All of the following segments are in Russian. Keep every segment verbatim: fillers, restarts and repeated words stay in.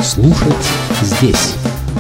Слушать здесь.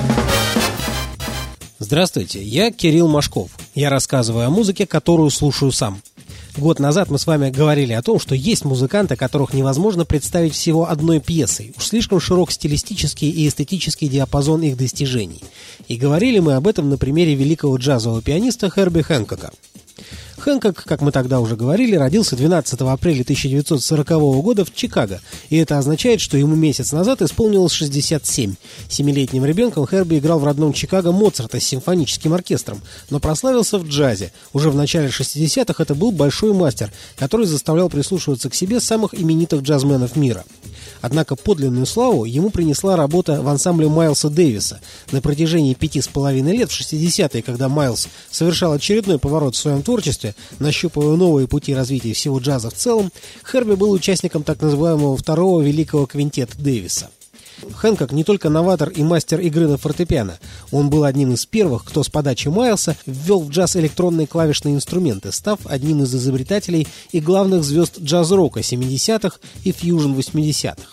Здравствуйте, я Кирилл Машков. Я рассказываю о музыке, которую слушаю сам. Год назад мы с вами говорили о том, что есть музыканты, которых невозможно представить всего одной пьесой. Уж слишком широк стилистический и эстетический диапазон их достижений. И говорили мы об этом на примере великого джазового пианиста Херби Хэнкока. Хэнкок, как мы тогда уже говорили, родился двенадцатого апреля тысяча девятьсот сорокового года в Чикаго, и это означает, что ему месяц назад исполнилось шестьдесят семь. Семилетним ребенком Херби играл в родном Чикаго Моцарта с симфоническим оркестром, но прославился в джазе. Уже в начале шестидесятых это был большой мастер, который заставлял прислушиваться к себе самых именитых джазменов мира. Однако подлинную славу ему принесла работа в ансамбле Майлса Дэвиса. На протяжении пяти с половиной лет в шестидесятые, когда Майлс совершал очередной поворот в своем творчестве, нащупывая новые пути развития всего джаза в целом, Херби был участником так называемого второго великого квинтета Дэвиса. Хэнкок не только новатор и мастер игры на фортепиано. Он был одним из первых, кто с подачи Майлса ввел в джаз электронные клавишные инструменты, став одним из изобретателей и главных звезд джаз-рока семидесятых и фьюжн восьмидесятых.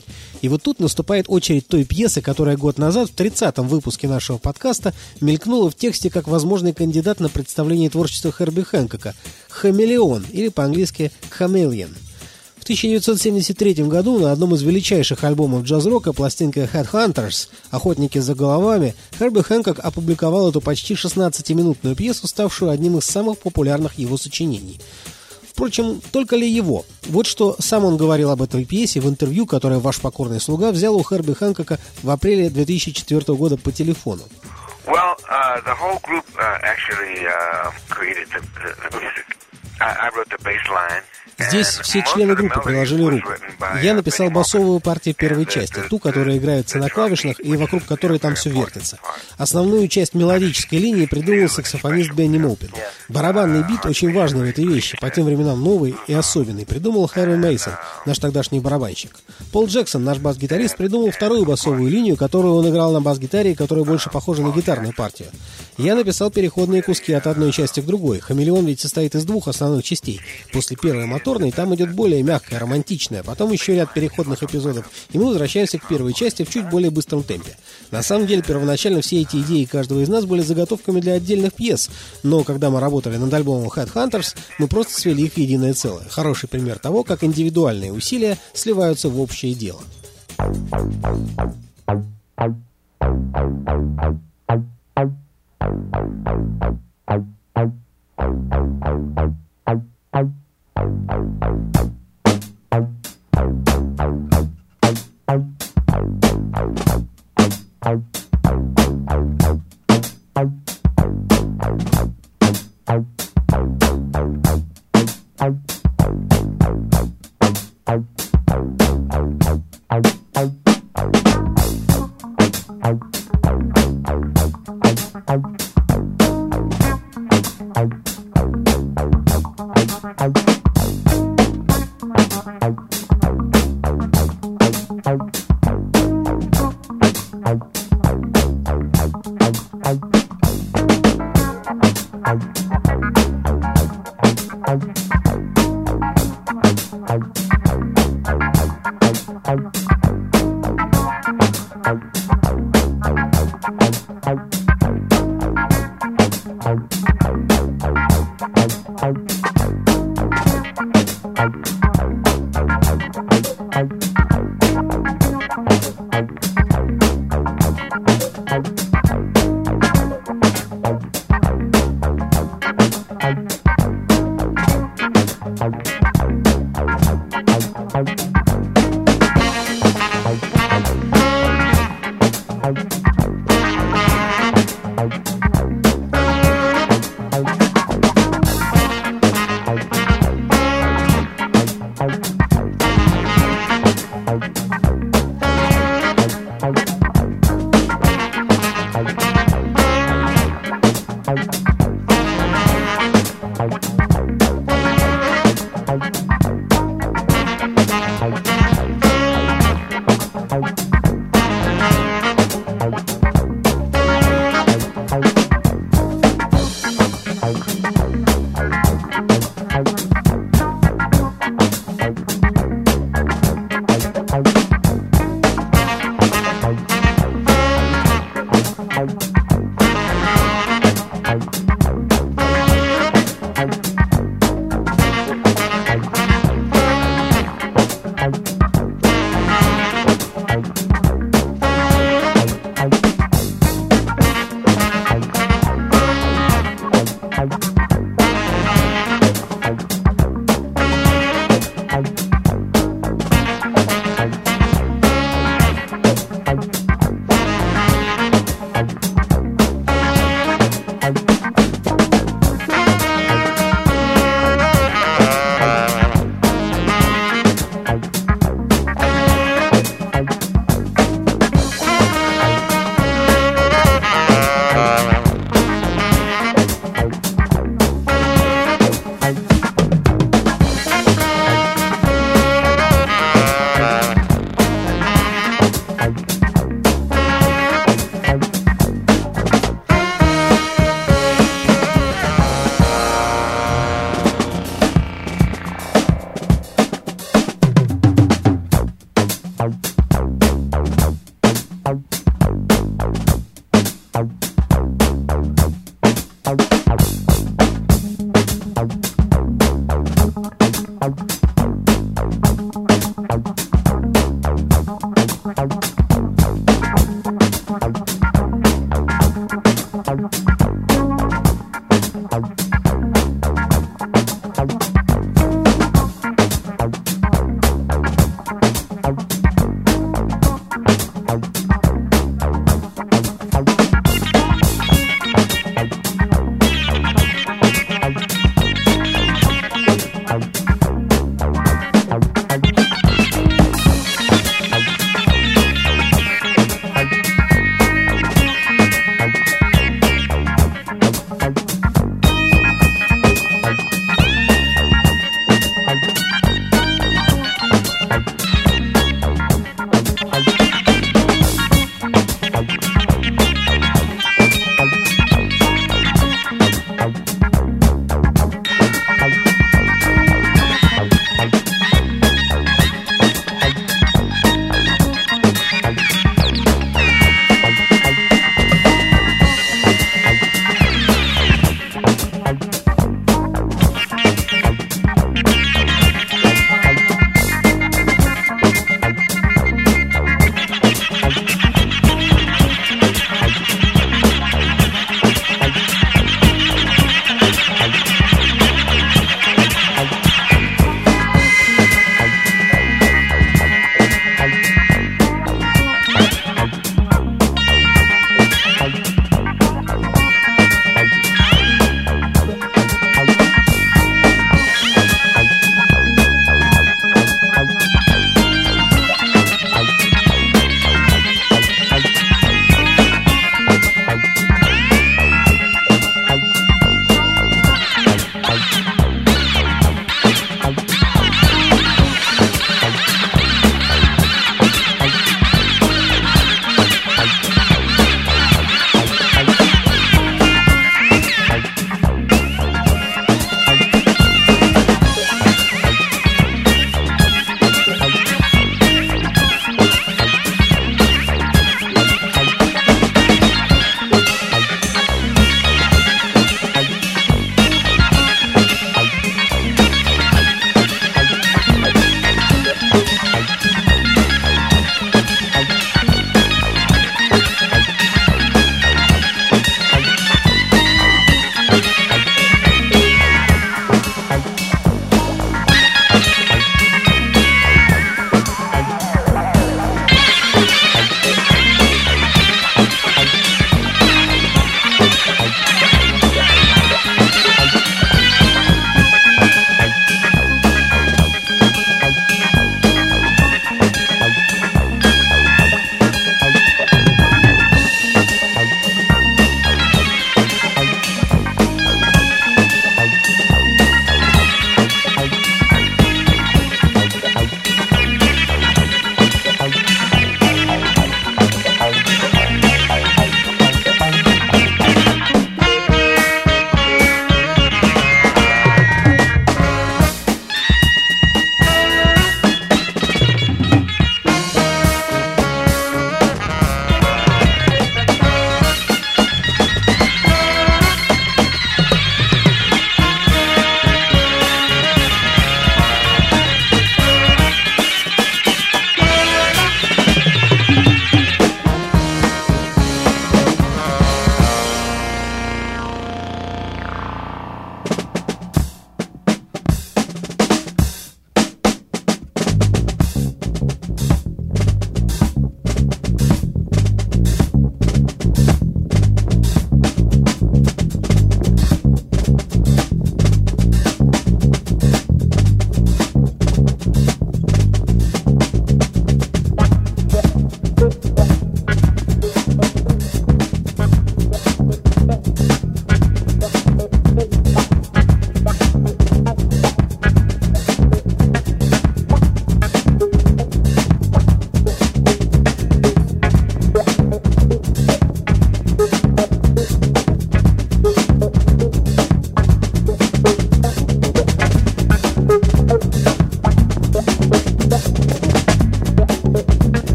И вот тут наступает очередь той пьесы, которая год назад, в тридцатом выпуске нашего подкаста, мелькнула в тексте как возможный кандидат на представление творчества Херби Хэнкока «Хамелеон» или по-английски «Chameleon». В тысяча девятьсот семьдесят третьем году на одном из величайших альбомов джаз-рока, пластинка «Headhunters» «Охотники за головами», Херби Хэнкок опубликовал эту почти шестнадцатиминутную пьесу, ставшую одним из самых популярных его сочинений. Впрочем, только ли его? Вот что сам он говорил об этой пьесе в интервью, которое ваш покорный слуга взял у Херби Хэнкока в апреле две тысячи четвёртого года по телефону. Well, uh, the whole group uh, actually uh, created the, the, the music. I, I wrote the bass line. Здесь все члены группы приложили руку. Я написал басовую партию первой части, ту, которая играется на клавишных и вокруг которой там все вертится. Основную часть мелодической линии придумал саксофонист Бенни Моупин. Барабанный бит очень важный в этой вещи, по тем временам новый и особенный, придумал Харри Мейсон, наш тогдашний барабанщик. Пол Джексон, наш бас-гитарист, придумал вторую басовую линию, которую он играл на бас-гитаре, которая больше похожа на гитарную партию. Я написал переходные куски от одной части к другой. «Хамелеон» ведь состоит из двух основных частей. После первой моторной там идет более мягкая, романтичная, потом еще ряд переходных эпизодов, и мы возвращаемся к первой части в чуть более быстром темпе. На самом деле, первоначально все эти идеи каждого из нас были заготовками для отдельных пьес, но когда мы работали над альбомом Headhunters, мы просто свели их в единое целое. Хороший пример того, как индивидуальные усилия сливаются в общее дело.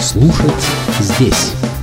слушать здесь.